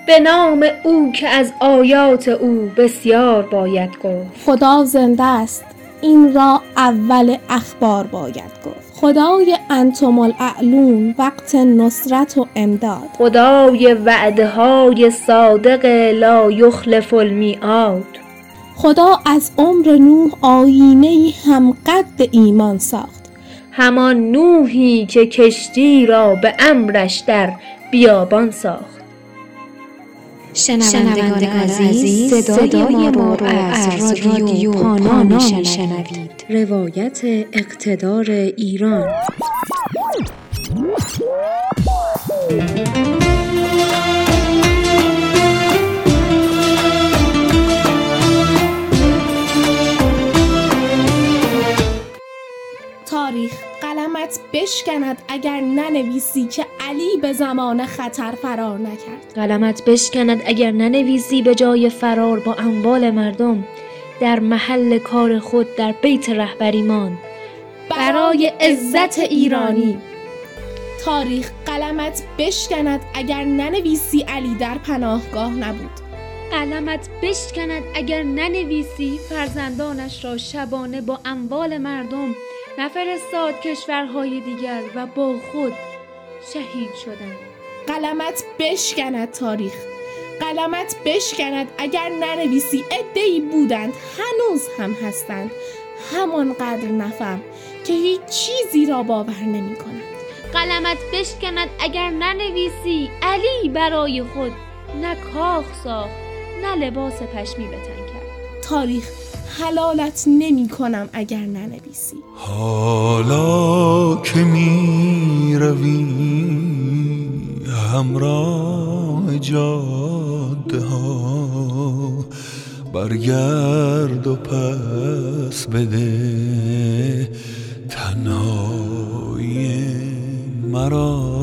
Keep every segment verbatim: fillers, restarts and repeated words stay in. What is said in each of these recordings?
به نام او که از آیات او بسیار باید گفت. خدا زنده است، این را اول اخبار باید گفت. خدای انتم الاعلون وقت نصرت و امداد. خدای وعده های صادق لا یخلف المیعاد. خدا از عمر نوح آیینه‌ای هم قد ایمان ساخت. همان نوحی که کشتی را به امرش در بیابان ساخت. شنوندگان عزیز، صدای ما را از رادیو پانا میشنوید. روایت اقتدار ایران. تاریخ قلمت بشکند اگر ننویسی که علی به زمان خطر فرار نکرد. قلمت بشکند اگر ننویسی به جای فرار با اموال مردم در محل کار خود در بیت رهبری ماند برای عزت ایرانی. تاریخ قلمت بشکند اگر ننویسی علی در پناهگاه نبود. قلمت بشکند اگر ننویسی فرزندانش را شبانه با اموال مردم نفرستاد کشورهای دیگر و با خود شهید شدند. قلمت بشکند تاریخ قلمت بشکند اگر ننویسی عده‌ای بودند، هنوز هم هستند، همانقدر نفر که هیچ چیزی را باور نمی کنند. قلمت بشکند اگر ننویسی علی برای خود نه کاخ ساخت نه لباس پشمی به تن کرد. تاریخ حلالت نمی کنم اگر ننویسی. حالا که می روی همراه جاده ها، برگرد و پس بده تنهای مرا.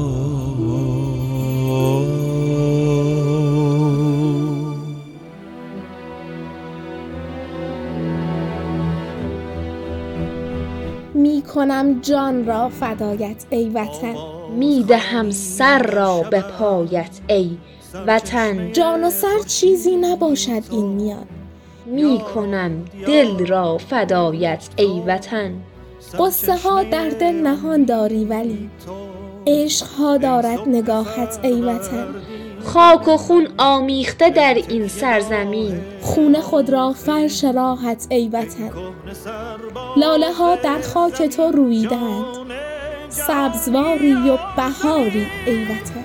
می کنم جان را فدایت ای وطن، می دهم سر را به پایت ای وطن. جان و سر چیزی نباشد این میان، می کنم دل را فدایت ای وطن. قصه ها در دل نهان داری ولی عشق ها دارد نگاهت ای وطن. خاک و خون آمیخته در این سرزمین، خون خود را فرش راحت ای وطن. لاله ها در خاک تو رویدند، سبزواری و بهاری ای وطن.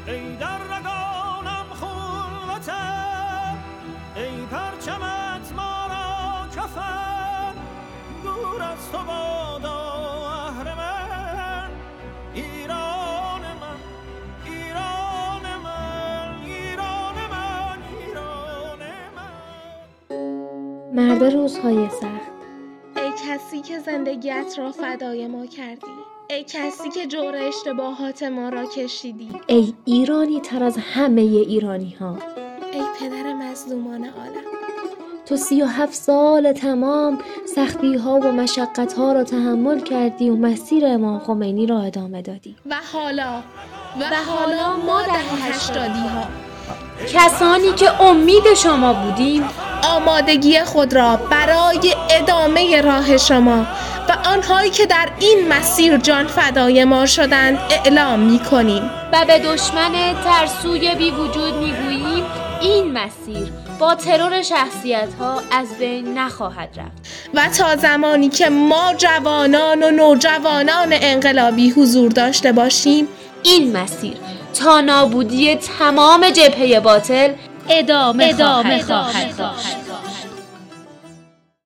مرد روزهای سخت، ای کسی که زندگیت را فدای ما کردی، ای کسی که جور اشتباهات ما را کشیدی، ای ایرانی تر از همه ایرانی ها، ای پدر مظلومان عالم. تو سی و هفت سال تمام سختی ها و مشقت ها را تحمل کردی و مسیر امام خمینی را ادامه دادی. و حالا و, و حالا ما در هشتادی ها کسانی که امید شما بودیم آمادگی خود را برای ادامه راه شما و آنهایی که در این مسیر جان فدای ما شدند اعلام می کنیم و به دشمن ترسوی بی وجود می گوییم این مسیر با ترور شخصیت ها از بین نخواهد رفت و تا زمانی که ما جوانان و نوجوانان انقلابی حضور داشته باشیم این مسیر تا نابودی تمام جبهه باطل ادامه, ادامه خواهد داشت.